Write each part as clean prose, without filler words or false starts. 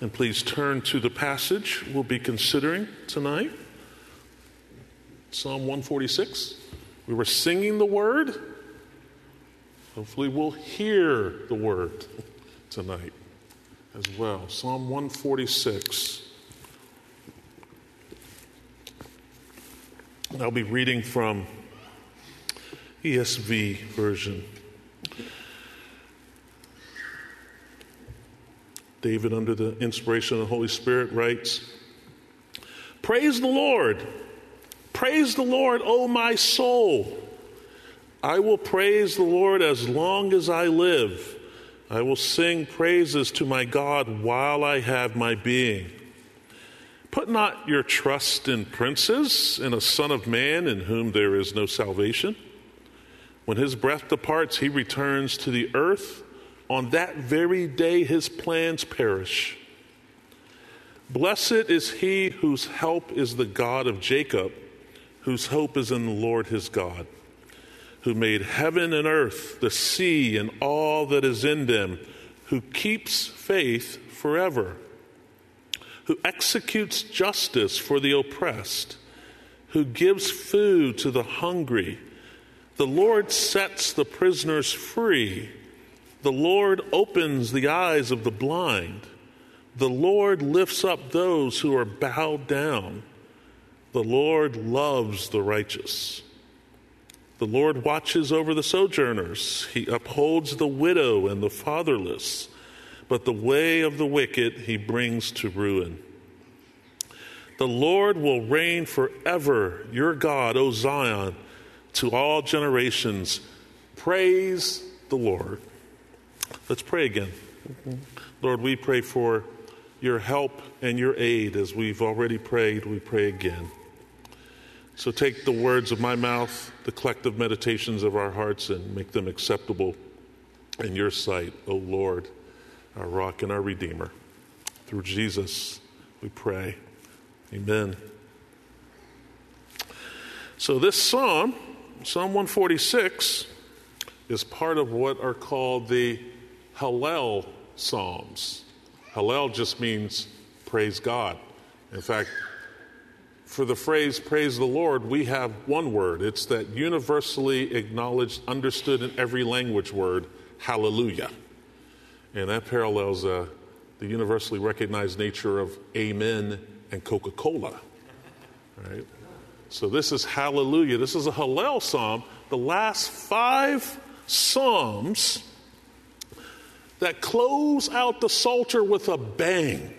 And please turn to the passage we'll be considering tonight. Psalm 146. We were singing the word. Hopefully we'll hear the word tonight as well. Psalm 146. And I'll be reading from ESV version. David, under the inspiration of the Holy Spirit, writes, "Praise the Lord. Praise the Lord, O my soul. I will praise the Lord as long as I live. I will sing praises to my God while I have my being. Put not your trust in princes, in a son of man in whom there is no salvation. When his breath departs, he returns to the earth. On that very day his plans perish. Blessed is he whose help is the God of Jacob, whose hope is in the Lord his God, who made heaven and earth, the sea, and all that is in them, who keeps faith forever, who executes justice for the oppressed, who gives food to the hungry. The Lord sets the prisoners free. The Lord opens the eyes of the blind. The Lord lifts up those who are bowed down. The Lord loves the righteous. The Lord watches over the sojourners. He upholds the widow and the fatherless, but the way of the wicked he brings to ruin. The Lord will reign forever, your God, O Zion, to all generations. Praise the Lord." Let's pray again. Lord, we pray for your help and your aid. As we've already prayed, we pray again. So take the words of my mouth, the collective meditations of our hearts, and make them acceptable in your sight, O Lord, our rock and our redeemer. Through Jesus, we pray. Amen. So this psalm, Psalm 146, is part of what are called the Hallel Psalms. Hallel just means praise God. In fact, for the phrase praise the Lord, we have one word. It's that universally acknowledged, understood in every language word, hallelujah. And that parallels the universally recognized nature of amen and Coca-Cola. Right? So this is hallelujah. This is a Hallel Psalm. The last 5 Psalms that close out the Psalter with a bang.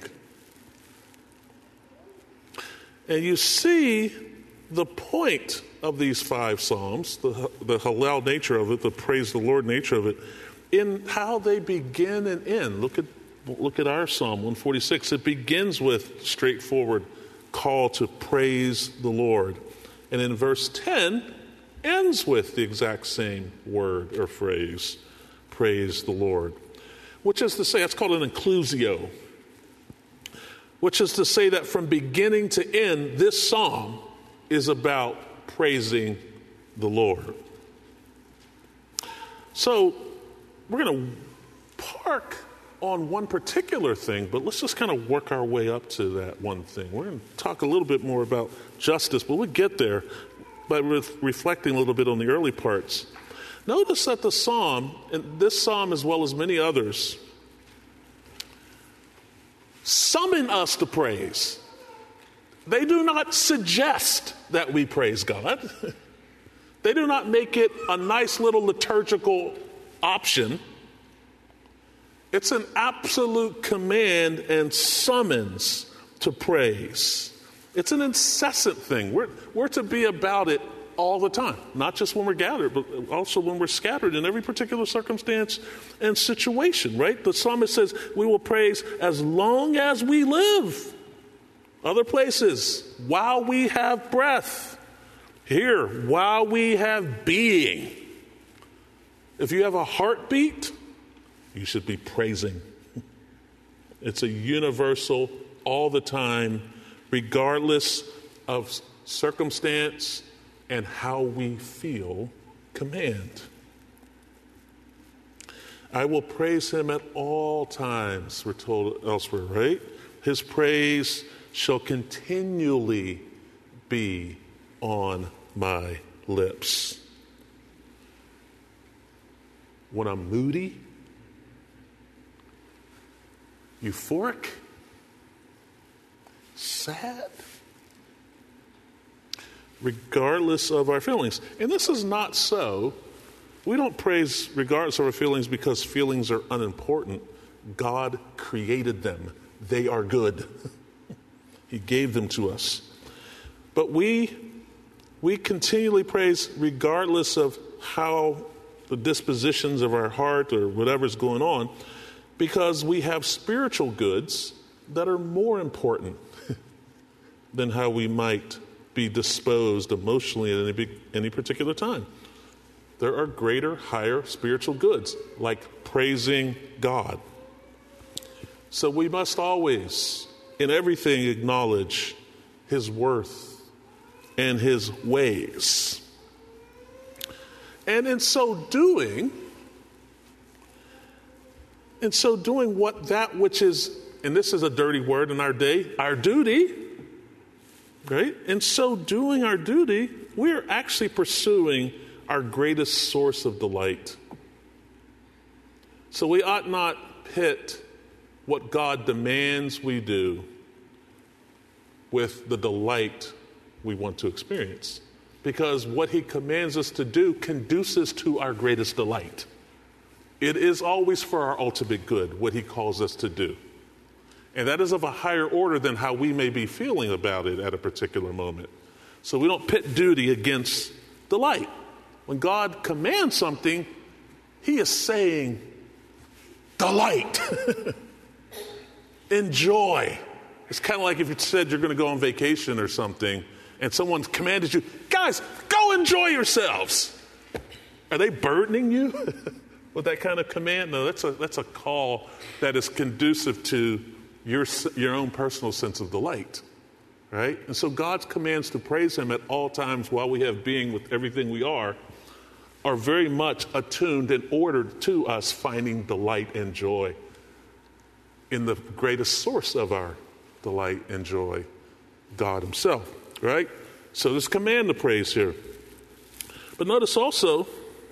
And you see the point of these 5 Psalms, the Hallel nature of it, the praise the Lord nature of it, in how they begin and end. Look at our Psalm 146. It begins with straightforward call to praise the Lord. And in verse 10, ends with the exact same word or phrase, praise the Lord. Which is to say, it's called an inclusio. Which is to say that from beginning to end, this psalm is about praising the Lord. So we're going to park on one particular thing, but let's just kind of work our way up to that one thing. We're going to talk a little bit more about justice, but we'll get there by reflecting a little bit on the early parts. Notice that the psalm, and this psalm as well as many others, summon us to praise. They do not suggest that we praise God. They do not make it a nice little liturgical option. It's an absolute command and summons to praise. It's an incessant thing. We're to be about it all the time, not just when we're gathered, but also when we're scattered in every particular circumstance and situation, right? The psalmist says, we will praise as long as we live. Other places, while we have breath. Here, while we have being. If you have a heartbeat, you should be praising. It's a universal, all the time, regardless of circumstance and how we feel, command. I will praise him at all times, we're told elsewhere, right? His praise shall continually be on my lips. When I'm moody, euphoric, sad, regardless of our feelings. And this is not so. We don't praise regardless of our feelings because feelings are unimportant. God created them. They are good. He gave them to us. But we continually praise regardless of how the dispositions of our heart or whatever's going on, because we have spiritual goods that are more important than how we might be disposed emotionally at any particular time. There are greater, higher spiritual goods, like praising God. So we must always, in everything, acknowledge his worth and his ways. And in so doing, what that which is, and this is a dirty word in our day, our duty, right? In so doing our duty, we're actually pursuing our greatest source of delight. So we ought not pit what God demands we do with the delight we want to experience, because what he commands us to do conduces to our greatest delight. It is always for our ultimate good, what he calls us to do. And that is of a higher order than how we may be feeling about it at a particular moment. So we don't pit duty against delight. When God commands something, he is saying, delight, enjoy. It's kind of like if you said you're going to go on vacation or something, and someone commanded you, guys, go enjoy yourselves. Are they burdening you with that kind of command? No, that's a call that is conducive to your own personal sense of delight, right? And so God's commands to praise him at all times while we have being with everything we are very much attuned and ordered to us finding delight and joy in the greatest source of our delight and joy, God himself, right? So there's command to praise here. But notice also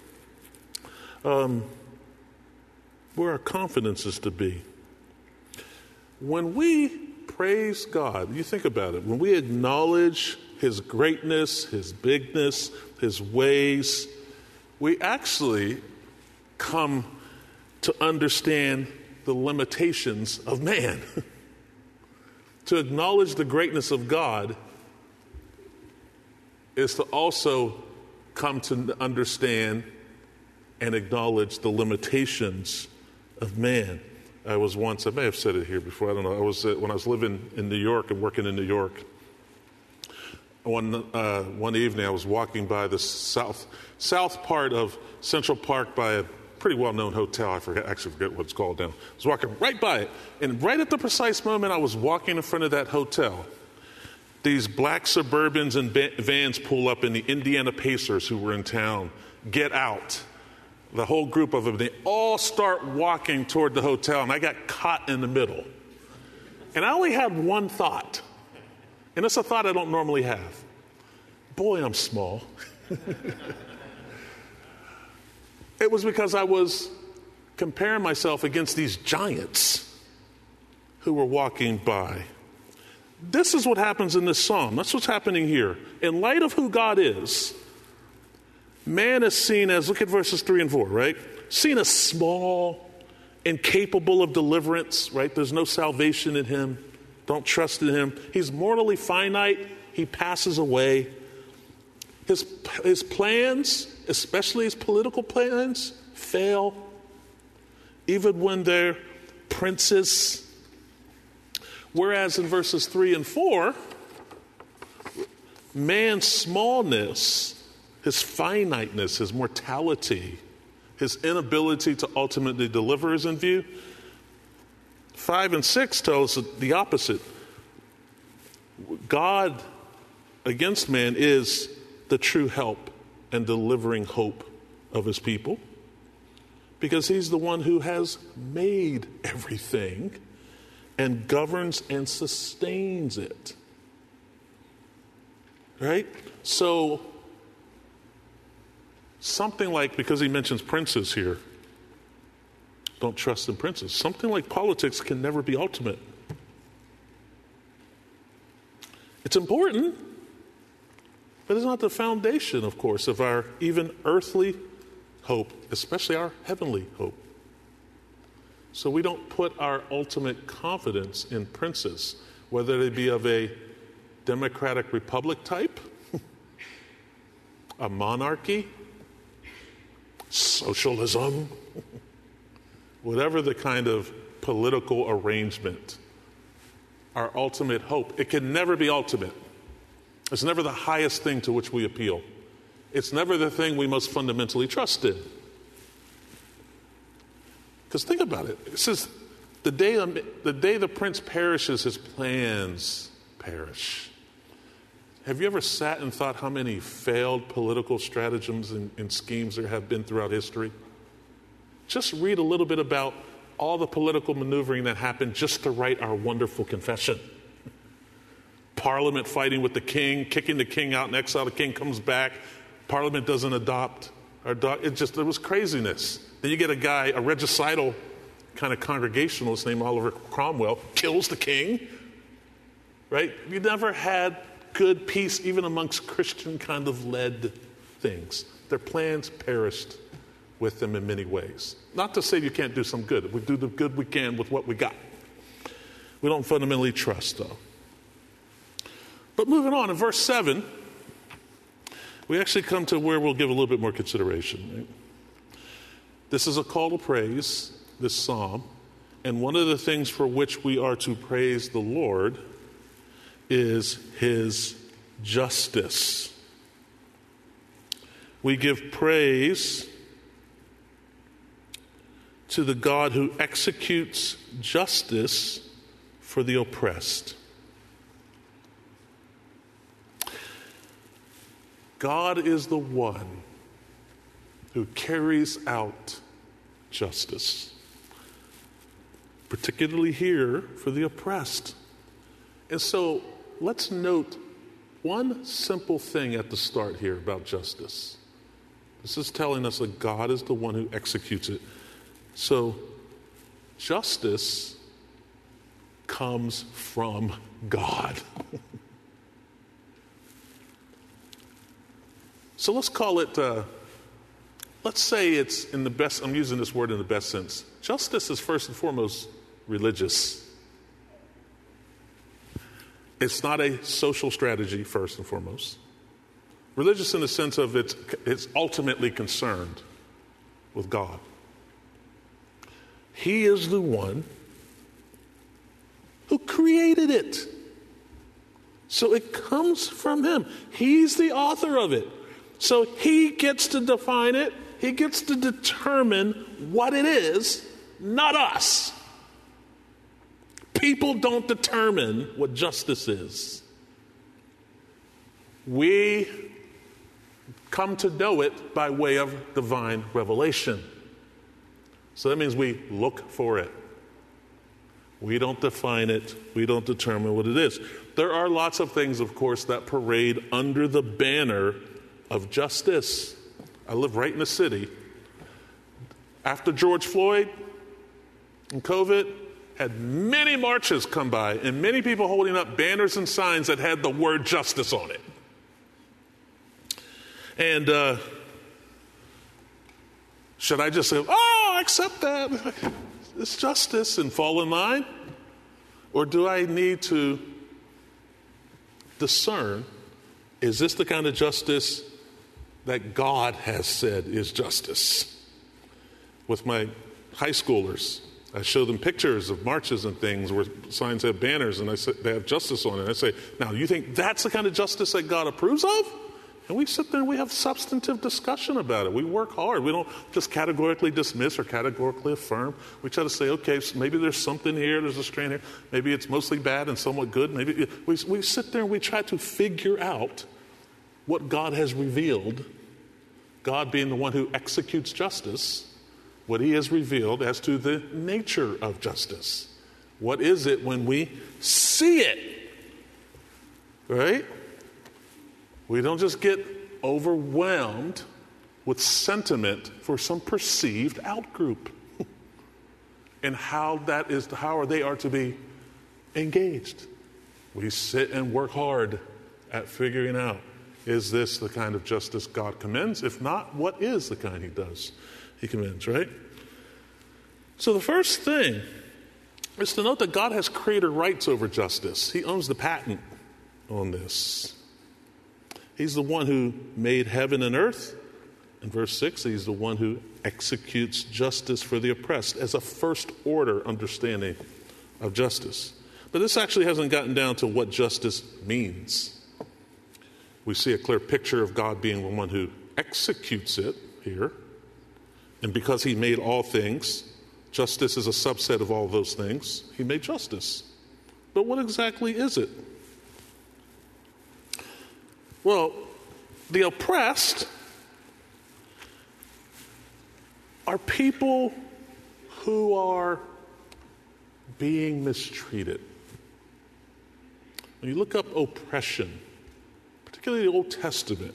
where our confidence is to be. When we praise God, you think about it, when we acknowledge his greatness, his bigness, his ways, we actually come to understand the limitations of man. To acknowledge the greatness of God is to also come to understand and acknowledge the limitations of man. I may have said it here before, I don't know. When I was living in New York and working in New York, one evening I was walking by the south part of Central Park by a pretty well-known hotel. I forget what it's called now. I was walking right by it, and right at the precise moment I was walking in front of that hotel, these black Suburbans and vans pull up, and the Indiana Pacers, who were in town, get out. The whole group of them, they all start walking toward the hotel, and I got caught in the middle. And I only had one thought, and it's a thought I don't normally have. Boy, I'm small. It was because I was comparing myself against these giants who were walking by. This is what happens in this psalm. That's what's happening here. In light of who God is, man is seen as, look at verses 3 and 4, right? Seen as small, incapable of deliverance, right? There's no salvation in him. Don't trust in him. He's mortally finite. He passes away. His plans, especially his political plans, fail, even when they're princes. Whereas in verses 3 and 4, man's smallness, his finiteness, his mortality, his inability to ultimately deliver is in view. 5 and 6 tell us the opposite. God against man is the true help and delivering hope of his people. because he's the one who has made everything and governs and sustains it. Right? So, something like, because he mentions princes here, don't trust in princes. Something like politics can never be ultimate. It's important, but it's not the foundation, of course, of our even earthly hope, especially our heavenly hope. So we don't put our ultimate confidence in princes, whether they be of a democratic republic type, a monarchy, socialism, whatever the kind of political arrangement. Our ultimate hope, it can never be ultimate. It's never the highest thing to which we appeal. It's never the thing we most fundamentally trust in. Because think about it. It says, the day the prince perishes, his plans perish. Have you ever sat and thought how many failed political stratagems and schemes there have been throughout history? Just read a little bit about all the political maneuvering that happened just to write our wonderful confession. Parliament fighting with the king, kicking the king out in exile. The king comes back. Parliament doesn't adopt. There was craziness. Then you get a guy, a regicidal kind of congregationalist named Oliver Cromwell, kills the king. Right? You never had good peace even amongst Christian kind of led things. Their plans perished with them in many ways. Not to say you can't do some good. We do the good we can with what we got. We don't fundamentally trust, though. But moving on, in verse 7, we actually come to where we'll give a little bit more consideration. Right? This is a call to praise, this psalm, and one of the things for which we are to praise the Lord is his justice. We give praise to the God who executes justice for the oppressed. God is the one who carries out justice, particularly here for the oppressed. And so let's note one simple thing at the start here about justice. This is telling us that God is the one who executes it. So justice comes from God. So let's call it, let's say it's in the best, I'm using this word in the best sense. Justice is first and foremost religious. It's not a social strategy, first and foremost. Religious in the sense of it's ultimately concerned with God. He is the one who created it. So it comes from him. He's the author of it. So he gets to define it. He gets to determine what it is, not us. People don't determine what justice is. We come to know it by way of divine revelation. So that means we look for it. We don't define it. We don't determine what it is. There are lots of things, of course, that parade under the banner of justice. I live right in the city. After George Floyd and COVID, had many marches come by and many people holding up banners and signs that had the word justice on it. And should I just say, oh, I accept that, it's justice, and fall in line? Or do I need to discern, is this the kind of justice that God has said is justice? With my high schoolers, I show them pictures of marches and things where signs have banners and I say they have justice on it. I say, now, you think that's the kind of justice that God approves of? And we sit there and we have substantive discussion about it. We work hard. We don't just categorically dismiss or categorically affirm. We try to say, okay, so maybe there's something here, there's a strain here. Maybe it's mostly bad and somewhat good. Maybe we sit there and we try to figure out what God has revealed, God being the one who executes justice, what he has revealed as to the nature of justice. What is it when we see it? Right? We don't just get overwhelmed with sentiment for some perceived outgroup and how they are to be engaged. We sit and work hard at figuring out, is this the kind of justice God commends? If not, what is the kind he commends, right? So the first thing is to note that God has creator rights over justice. He owns the patent on this. He's the one who made heaven and earth. In verse 6, he's the one who executes justice for the oppressed as a first order understanding of justice. But this actually hasn't gotten down to what justice means. We see a clear picture of God being the one who executes it here. And because he made all things, justice is a subset of all those things. He made justice. But what exactly is it? Well, the oppressed are people who are being mistreated. When you look up oppression, particularly the Old Testament,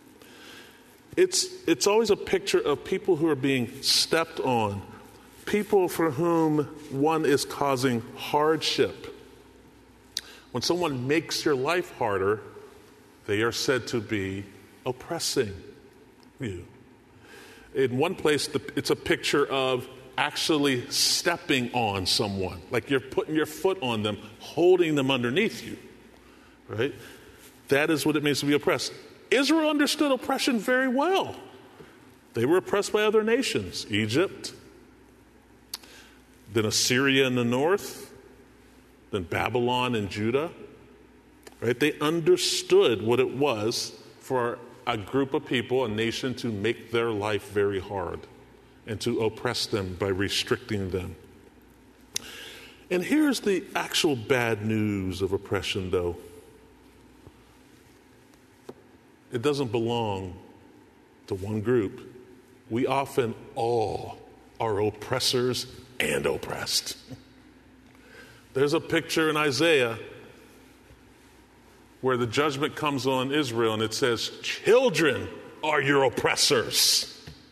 it's always a picture of people who are being stepped on, people for whom one is causing hardship. When someone makes your life harder, they are said to be oppressing you. In one place, it's a picture of actually stepping on someone, like you're putting your foot on them, holding them underneath you, right? That is what it means to be oppressed. Israel understood oppression very well. They were oppressed by other nations, Egypt, then Assyria in the north, then Babylon and Judah, right? They understood what it was for a group of people, a nation, to make their life very hard and to oppress them by restricting them. And here's the actual bad news of oppression, though. It doesn't belong to one group. We often all are oppressors and oppressed. There's a picture in Isaiah where the judgment comes on Israel and it says, children are your oppressors.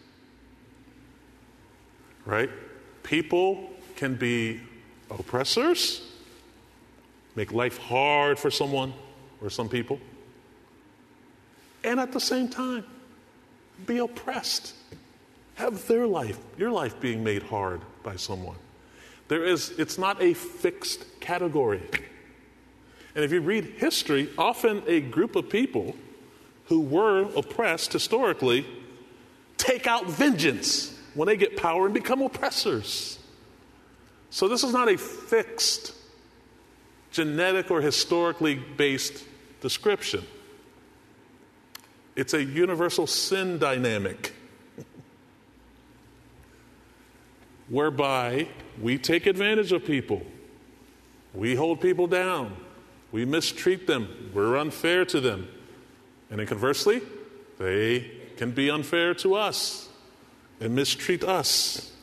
Right? People can be oppressors, make life hard for someone or some people, and at the same time, be oppressed. Have your life being made hard by someone. It's not a fixed category. And if you read history, often a group of people who were oppressed historically take out vengeance when they get power and become oppressors. So this is not a fixed, genetic or historically based description. It's a universal sin dynamic whereby we take advantage of people. We hold people down. We mistreat them. We're unfair to them. And then conversely, they can be unfair to us and mistreat us.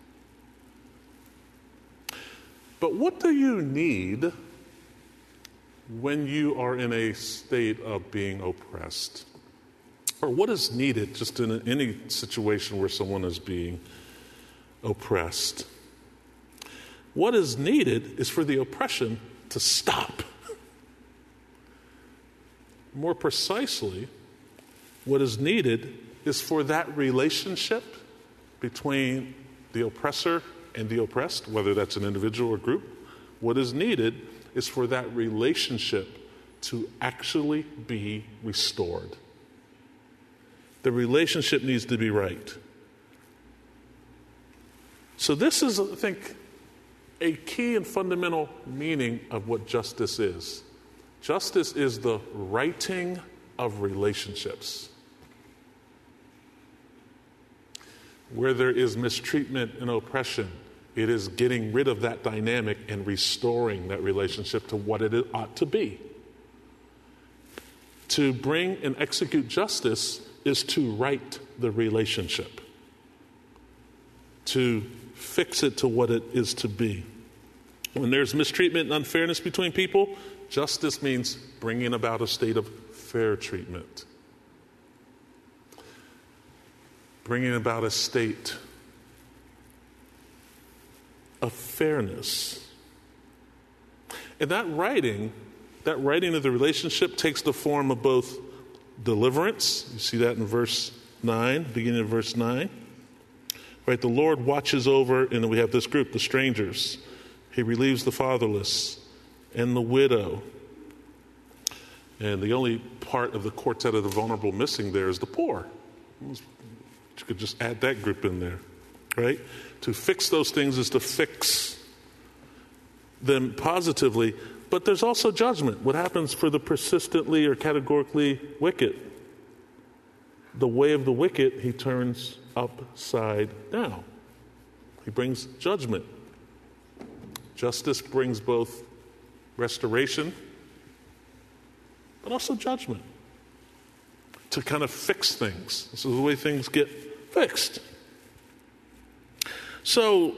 But what do you need when you are in a state of being oppressed? Or what is needed just in any situation where someone is being oppressed? What is needed is for the oppression to stop. More precisely, what is needed is for that relationship between the oppressor and the oppressed, whether that's an individual or group, what is needed is for that relationship to actually be restored. The relationship needs to be right. So this is, I think, a key and fundamental meaning of what justice is. Justice is the righting of relationships. Where there is mistreatment and oppression, it is getting rid of that dynamic and restoring that relationship to what it ought to be. To bring and execute justice is to right the relationship. to fix it to what it is to be. When there's mistreatment and unfairness between people, justice means bringing about a state of fair treatment. Bringing about a state of fairness. And that writing of the relationship takes the form of both deliverance. You see that in verse 9, beginning of verse 9. Right, the Lord watches over, and then we have this group, the strangers. He relieves the fatherless and the widow. And the only part of the quartet of the vulnerable missing there is the poor. You could just add that group in there, right? To fix those things is to fix them positively. But there's also judgment. What happens for the persistently or categorically wicked? The way of the wicked, he turns upside down. He brings judgment. Justice brings both restoration, but also judgment to kind of fix things. This is the way things get fixed. So,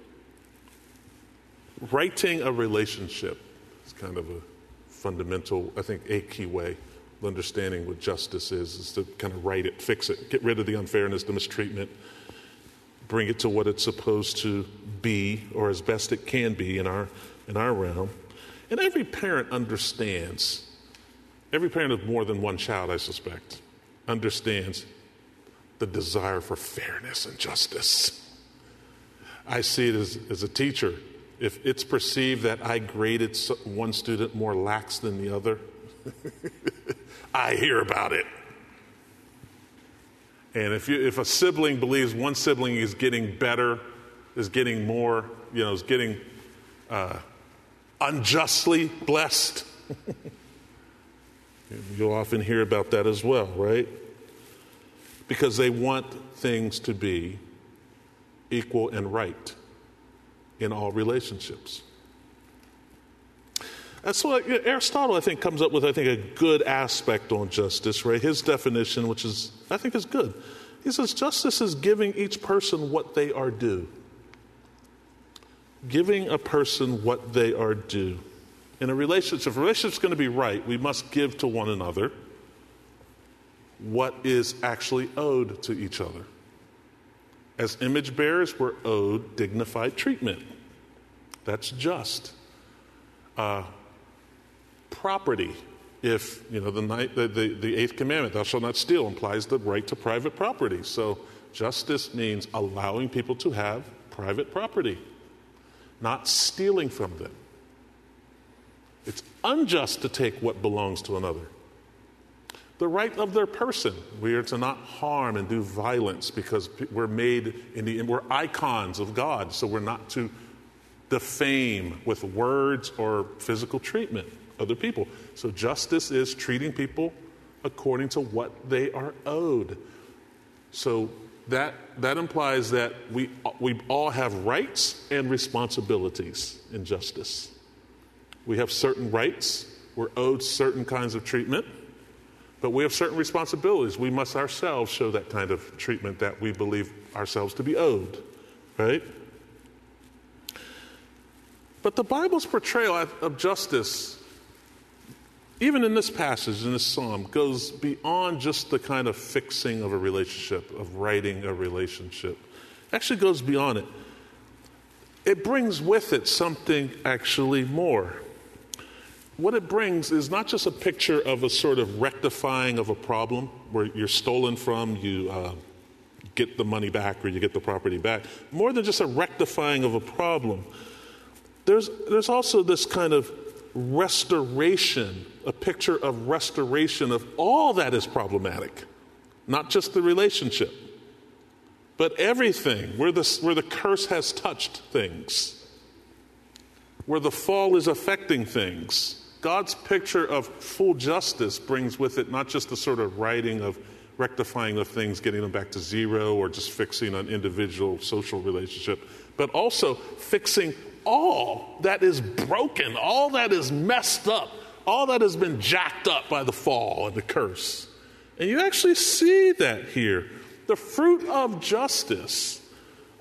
righting a relationship is kind of a fundamental, I think, a key way of understanding what justice is to kind of right it, fix it, get rid of the unfairness, the mistreatment, bring it to what it's supposed to be, or as best it can be in our realm. And every parent understands, every parent of more than one child, I suspect, understands the desire for fairness and justice. I see it as a teacher. If it's perceived that I graded one student more lax than the other, I hear about it. And if a sibling believes one sibling is getting better, is getting more, is getting unjustly blessed, you'll often hear about that as well, right? Because they want things to be equal and right in all relationships. That's what Aristotle, I think, comes up with, a good aspect on justice, right? His definition, which I think is good. He says justice is giving each person what they are due. Giving a person what they are due. In a relationship, if a relationship's going to be right, we must give to one another what is actually owed to each other. As image bearers, we're owed dignified treatment. That's just. Property. If, the eighth commandment, thou shalt not steal, implies the right to private property. So justice means allowing people to have private property, not stealing from them. It's unjust to take what belongs to another. The right of their person. We are to not harm and do violence because we're made we're icons of God, so we're not to defame with words or physical treatment other people. So justice is treating people according to what they are owed. So that implies that we all have rights and responsibilities in justice. We have certain rights. We're owed certain kinds of treatment. But we have certain responsibilities. We must ourselves show that kind of treatment that we believe ourselves to be owed, right? But the Bible's portrayal of justice, even in this passage, in this psalm, goes beyond just the kind of fixing of a relationship, of righting a relationship. It actually goes beyond it. It brings with it something actually more. What it brings is not just a picture of a sort of rectifying of a problem where you're stolen from, you get the money back or you get the property back. More than just a rectifying of a problem. There's also this kind of restoration, a picture of restoration of all that is problematic. Not just the relationship, but everything, where the curse has touched things, where the fall is affecting things. God's picture of full justice brings with it not just the sort of righting of rectifying of things, getting them back to zero, or just fixing an individual social relationship, but also fixing all that is broken, all that is messed up, all that has been jacked up by the fall and the curse. And you actually see that here. The fruit of justice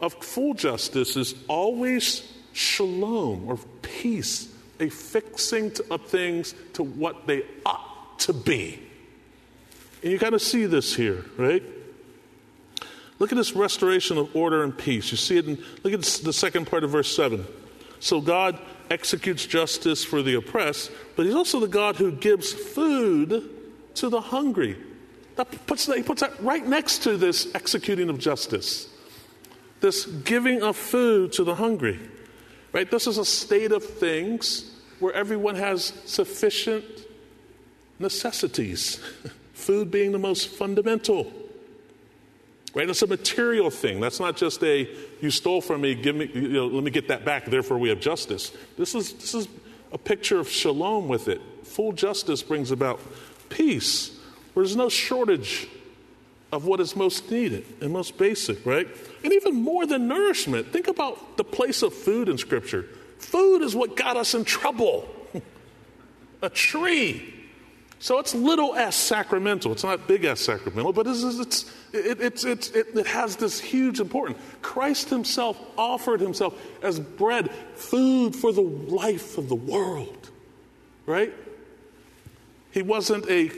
of full justice is always shalom, or peace, a fixing of things to what they ought to be. And you got to see this here, right? Look at this restoration of order and peace. You see it look at the second part of verse 7. So God executes justice for the oppressed, but he's also the God who gives food to the hungry. He puts that right next to this executing of justice. This giving of food to the hungry. Right? This is a state of things where everyone has sufficient necessities. Food being the most fundamental. Right? It's a material thing. That's not just you stole from me, give me, let me get that back, therefore we have justice. This is a picture of shalom with it. Full justice brings about peace. There's no shortage of what is most needed and most basic, right? And even more than nourishment, think about the place of food in Scripture. Food is what got us in trouble. A tree. So it's little s sacramental. It's not big S sacramental, but it has this huge importance. Christ himself offered himself as bread, food for the life of the world, right? He wasn't a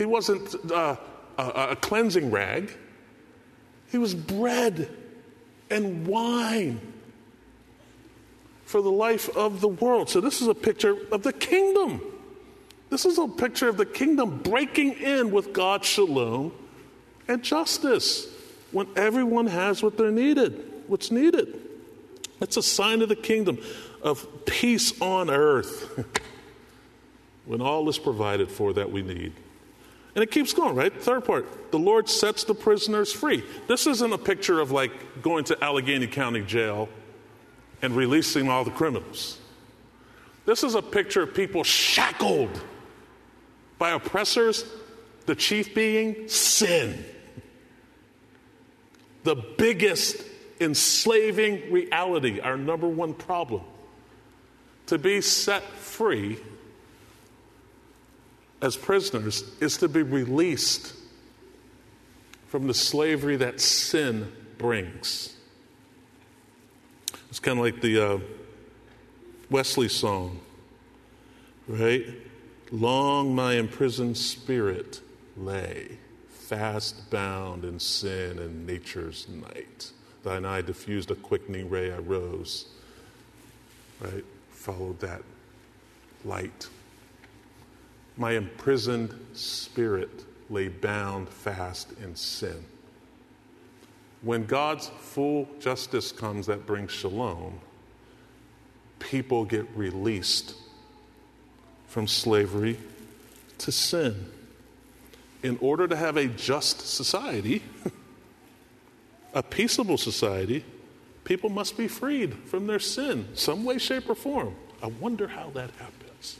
cleansing rag. He was bread and wine for the life of the world. So this is a picture of the kingdom. This is a picture of the kingdom breaking in with God's shalom and justice when everyone has what's needed. It's a sign of the kingdom of peace on earth when all is provided for that we need. And it keeps going, right? Third part, the Lord sets the prisoners free. This isn't a picture of like going to Allegheny County Jail and releasing all the criminals. This is a picture of people shackled by oppressors, the chief being sin. The biggest enslaving reality, our number one problem. To be set free as prisoners is to be released from the slavery that sin brings. It's kind of like the Wesley song, right? Long my imprisoned spirit lay, fast bound in sin and nature's night. Thine eye diffused a quickening ray, I rose, right? Followed that light. My imprisoned spirit lay bound fast in sin. When God's full justice comes that brings shalom, people get released from slavery to sin. In order to have a just society, a peaceable society, people must be freed from their sin, some way, shape, or form. I wonder how that happens.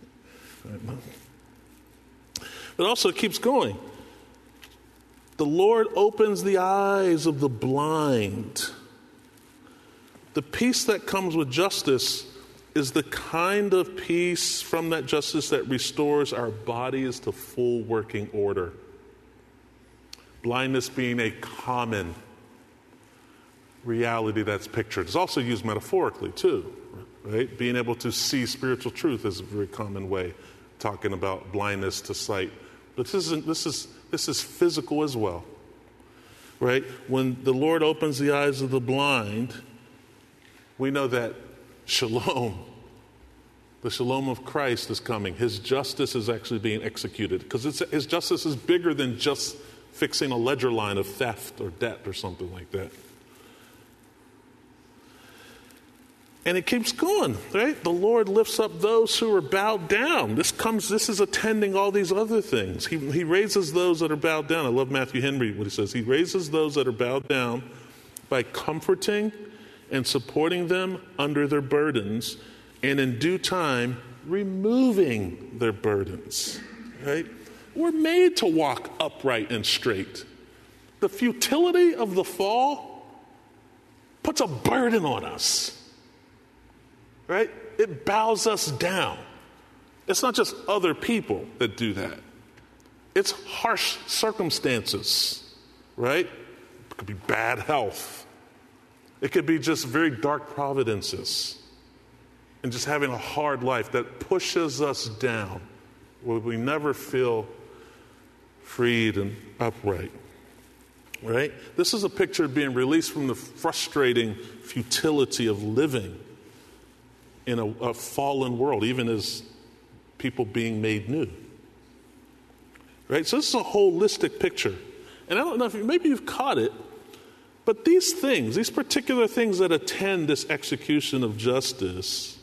But also it keeps going. The Lord opens the eyes of the blind. The peace that comes with justice is the kind of peace from that justice that restores our bodies to full working order. Blindness being a common reality that's pictured. It's also used metaphorically too, right? Being able to see spiritual truth is a very common way, talking about blindness to sight. But this is physical as well, right? When the Lord opens the eyes of the blind, we know that shalom, the shalom of Christ is coming. His justice is actually being executed because his justice is bigger than just fixing a ledger line of theft or debt or something like that. And it keeps going, right? The Lord lifts up those who are bowed down. This is attending all these other things. He raises those that are bowed down. I love Matthew Henry, what he says. He raises those that are bowed down by comforting and supporting them under their burdens, and in due time, removing their burdens, right? We're made to walk upright and straight. The futility of the fall puts a burden on us. Right? It bows us down. It's not just other people that do that. It's harsh circumstances, right? It could be bad health. It could be just very dark providences and just having a hard life that pushes us down where we never feel freed and upright. Right? This is a picture of being released from the frustrating futility of living in a fallen world, even as people being made new. Right? So this is a holistic picture. And I don't know if maybe you've caught it, but these things, these particular things that attend this execution of justice,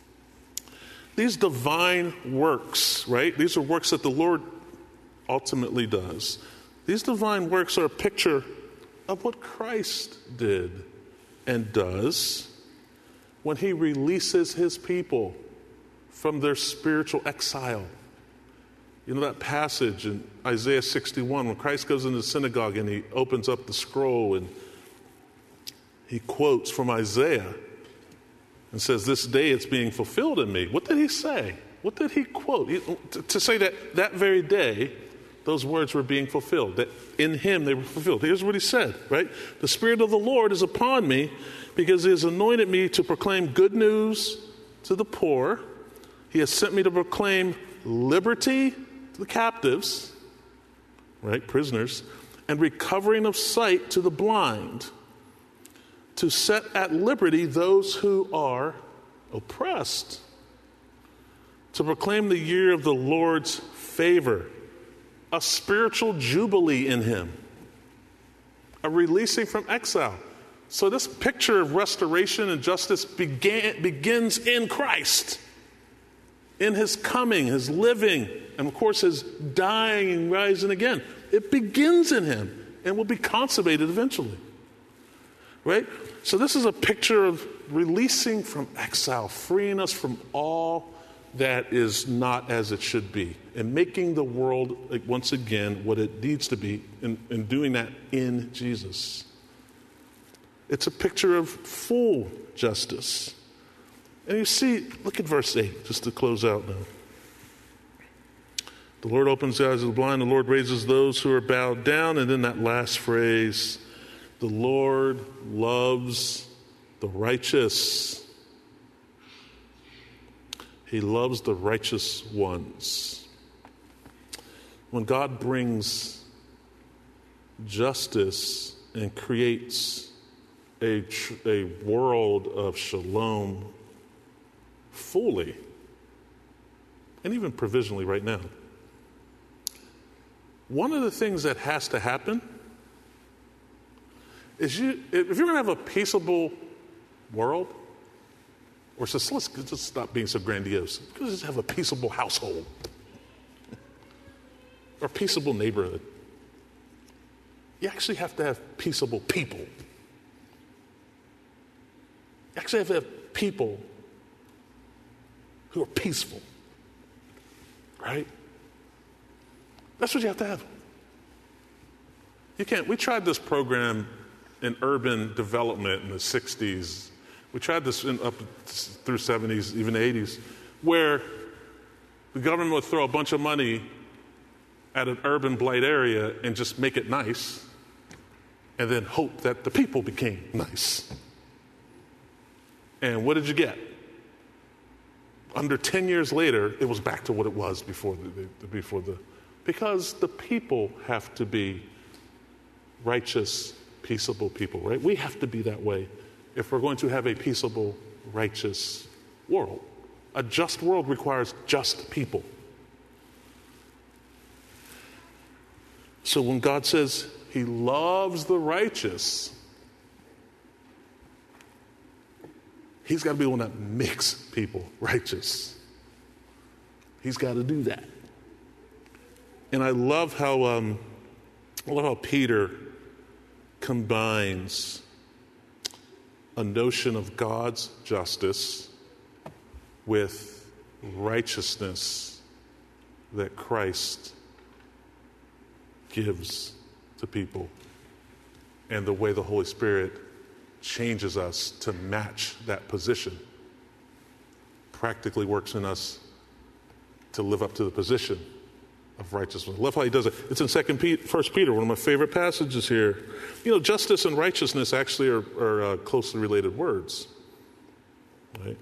these divine works, right? These are works that the Lord ultimately does. These divine works are a picture of what Christ did and does when he releases his people from their spiritual exile. You know that passage in Isaiah 61 when Christ goes into the synagogue and he opens up the scroll and he quotes from Isaiah and says, "This day it's being fulfilled in me." What did he say? What did he quote? To say that very day, those words were being fulfilled, that in him they were fulfilled. Here's what he said, right? "The Spirit of the Lord is upon me because he has anointed me to proclaim good news to the poor. He has sent me to proclaim liberty to the captives," right, prisoners, "and recovering of sight to the blind, to set at liberty those who are oppressed, to proclaim the year of the Lord's favor," a spiritual jubilee in him, a releasing from exile. So this picture of restoration and justice begins in Christ, in his coming, his living, and of course his dying and rising again. It begins in him and will be consummated eventually. Right? So this is a picture of releasing from exile, freeing us from all that is not as it should be, and making the world, once again, what it needs to be, and doing that in Jesus. It's a picture of full justice. And you see, look at verse 8, just to close out now. "The Lord opens the eyes of the blind, the Lord raises those who are bowed down," and then that last phrase, "The Lord loves the righteous." He loves the righteous ones. When God brings justice and creates a world of shalom fully, and even provisionally right now, one of the things that has to happen is if you're going to have a peaceable world, or so let's just stop being so grandiose. Let's just have a peaceable household or peaceable neighborhood. You actually have to have peaceable people. You actually have to have people who are peaceful, right? That's what you have to have. You can't. We tried this program in urban development in the 60s. We tried this up through 70s, even 80s, where the government would throw a bunch of money at an urban blight area and just make it nice, and then hope that the people became nice. And what did you get? Under 10 years later, it was back to what it was because the people have to be righteous, peaceable people, right? We have to be that way if we're going to have a peaceable, righteous world. A just world requires just people. So when God says he loves the righteous, he's got to be the one that makes people righteous. He's got to do that. And I love how Peter combines a notion of God's justice with righteousness that Christ gives to people, and the way the Holy Spirit changes us to match that position, practically works in us to live up to the position of righteousness. I love how he does it. It's in 1 Peter, one of my favorite passages here. Justice and righteousness actually are closely related words. Right?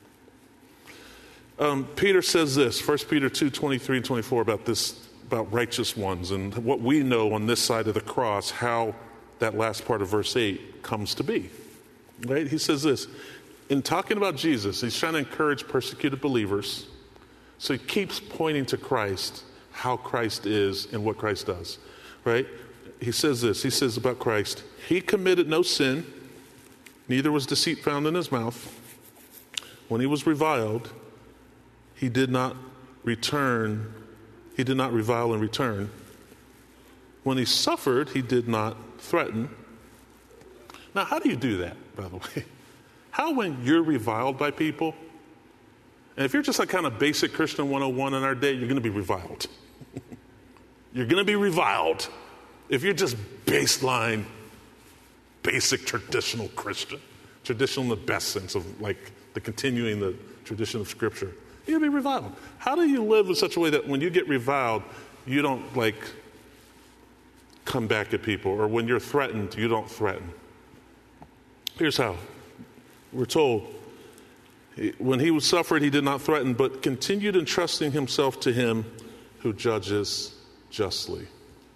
Peter says this, 1 Peter 2:23 and 24 about righteous ones and what we know on this side of the cross, how that last part of verse 8 comes to be. Right? He says this, in talking about Jesus, he's trying to encourage persecuted believers. So he keeps pointing to Christ, how Christ is and what Christ does. Right? He says this, he says about Christ, he committed no sin, neither was deceit found in his mouth. When he was reviled, he did not revile in return. When he suffered, he did not threaten. Now, how do you do that, by the way? How when you're reviled by people, and if you're just like kind of basic Christian 101 in our day, you're going to be reviled. You're going to be reviled if you're just baseline, basic traditional Christian. Traditional in the best sense of like the continuing the tradition of Scripture. You're going to be reviled. How do you live in such a way that when you get reviled, you don't like come back at people, or when you're threatened, you don't threaten? Here's how. We're told, when he was suffered, he did not threaten, but continued entrusting himself to him who judges justly.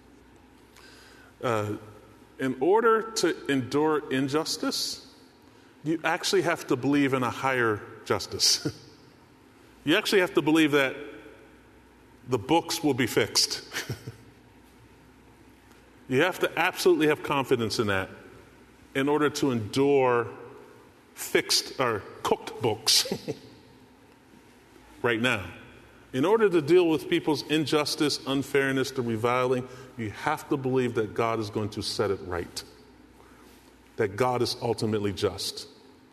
In order to endure injustice, you actually have to believe in a higher justice. You actually have to believe that the books will be fixed. You have to absolutely have confidence in that in order to endure fixed or cooked books right now. In order to deal with people's injustice, unfairness, the reviling, you have to believe that God is going to set it right, that God is ultimately just.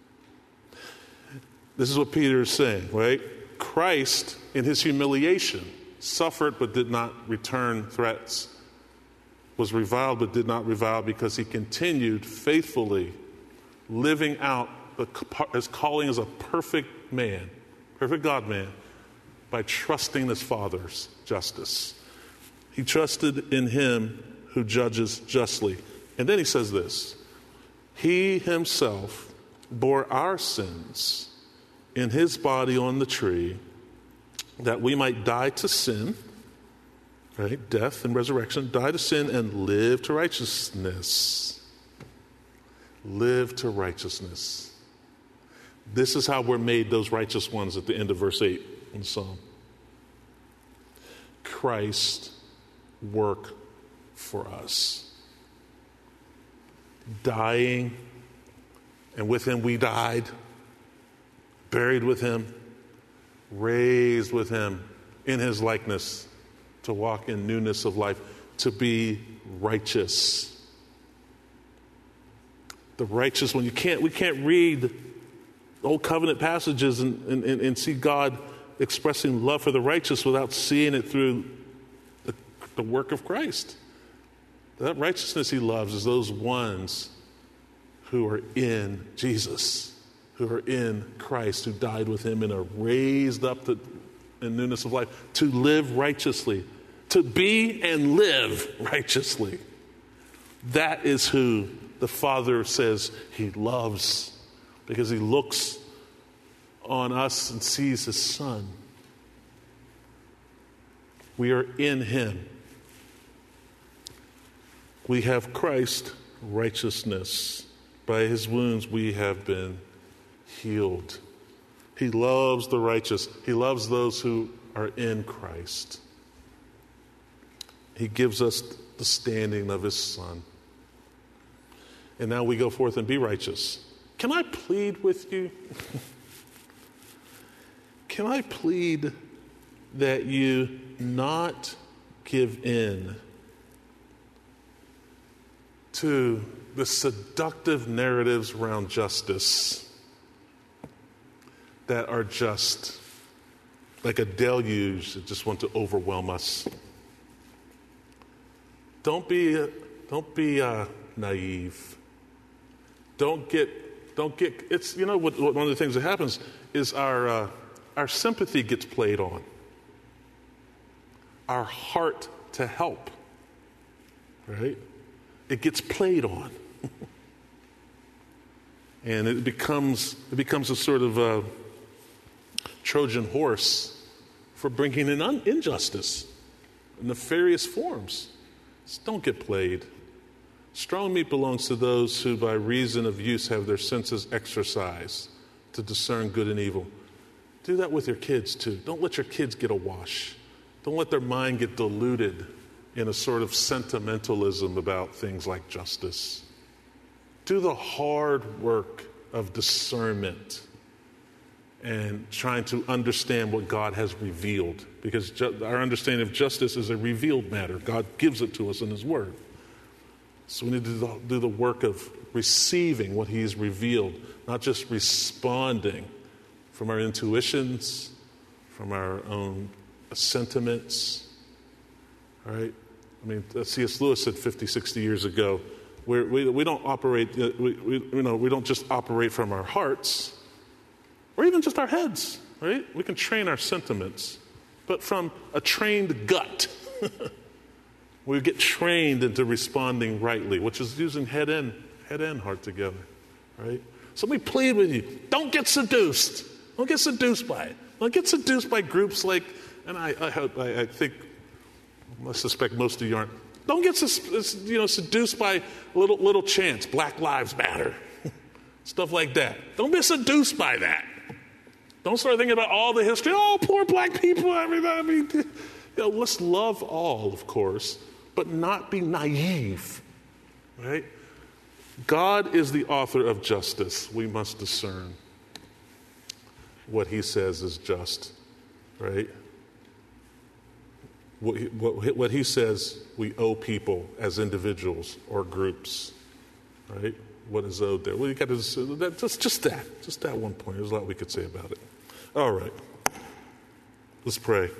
This is what Peter is saying, right? Christ, in his humiliation, suffered but did not return threats, was reviled but did not revile, because he continued faithfully living out his calling as a perfect man, perfect God-man, by trusting his Father's justice. He trusted in him who judges justly. And then he says this, he himself bore our sins in his body on the tree, that we might die to sin, right? Death and resurrection, die to sin and live to righteousness. Live to righteousness. This is how we're made those righteous ones at the end of verse 8 in Psalm. Christ work for us. Dying, and with him we died, buried with him, raised with him in his likeness, to walk in newness of life, to be righteous. The righteous one. We can't read Old Covenant passages and see God expressing love for the righteous without seeing it through the work of Christ. That righteousness he loves is those ones who are in Jesus, who are in Christ, who died with him and are raised up in newness of life, to live righteously, to be and live righteously. That is who the Father says he loves, because he looks on us and sees his Son. We are in him. We have Christ's righteousness. By his wounds we have been healed. He loves the righteous. He loves those who are in Christ. He gives us the standing of his Son. And now we go forth and be righteous. Can I plead with you? Can I plead that you not give in to the seductive narratives around justice that are just like a deluge that just want to overwhelm us? Don't be naive. Don't get. It's what one of the things that happens is our sympathy gets played on. our heart to help, right? It gets played on. And it becomes a sort of a Trojan horse for bringing in injustice in nefarious forms. Just don't get played. Strong meat belongs to those who by reason of use have their senses exercised to discern good and evil. Do that with your kids too. Don't let your kids get a wash. Don't let their mind get diluted in a sort of sentimentalism about things like justice. Do the hard work of discernment and trying to understand what God has revealed, because our understanding of justice is a revealed matter. God gives it to us in His Word. So we need to do the work of receiving what He's revealed, not just responding from our intuitions, from our own sentiments. All right? I mean, C.S. Lewis said 50, 60 years ago, we don't operate, we don't just operate from our hearts, or even just our heads, right? We can train our sentiments, but from a trained gut. We get trained into responding rightly, which is using head and heart together, right? So let me plead with you, don't get seduced. Don't get seduced by it. Don't get seduced by groups like, and I think, I suspect most of you aren't. Don't get seduced by little chants, Black Lives Matter, stuff like that. Don't be seduced by that. Don't start thinking about all the history. Oh, poor black people. Let's love all, of course, but not be naive, right? God is the author of justice. We must discern what He says is just, right? What He says we owe people as individuals or groups, right? What is owed there? Well, you got to just that one point. There's a lot we could say about it. All right, let's pray.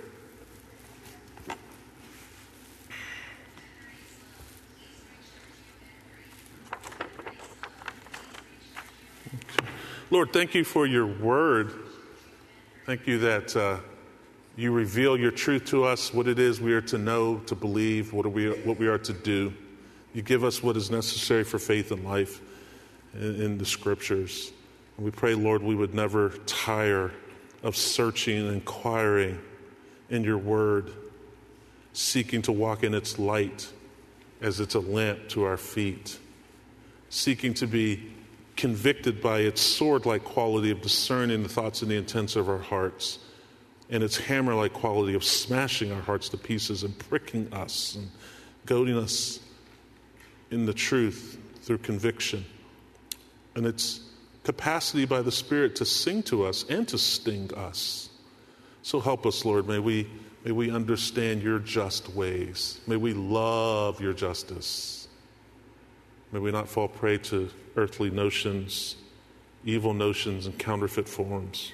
Lord, thank you for your word. Thank you that you reveal your truth to us, what it is we are to know, to believe, what we are to do. You give us what is necessary for faith and life in the Scriptures. And we pray, Lord, we would never tire of searching and inquiring in your word, seeking to walk in its light as it's a lamp to our feet, seeking to be convicted by its sword-like quality of discerning the thoughts and the intents of our hearts, and its hammer-like quality of smashing our hearts to pieces and pricking us and goading us in the truth through conviction, and its capacity by the Spirit to sing to us and to sting us. So help us, Lord. May we understand your just ways. May we love your justice. May we not fall prey to earthly notions, evil notions, and counterfeit forms.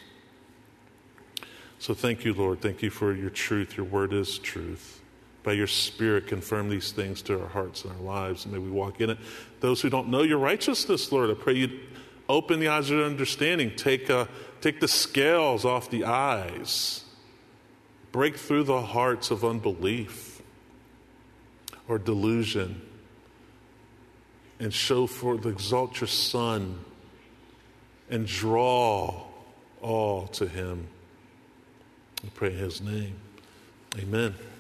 So thank you, Lord. Thank you for your truth. Your word is truth. By your Spirit, confirm these things to our hearts and our lives, and may we walk in it. Those who don't know your righteousness, Lord, I pray you'd open the eyes of their understanding. Take the scales off the eyes. Break through the hearts of unbelief or delusion, and show forth, exalt your Son, and draw all to him. We pray in His name. Amen.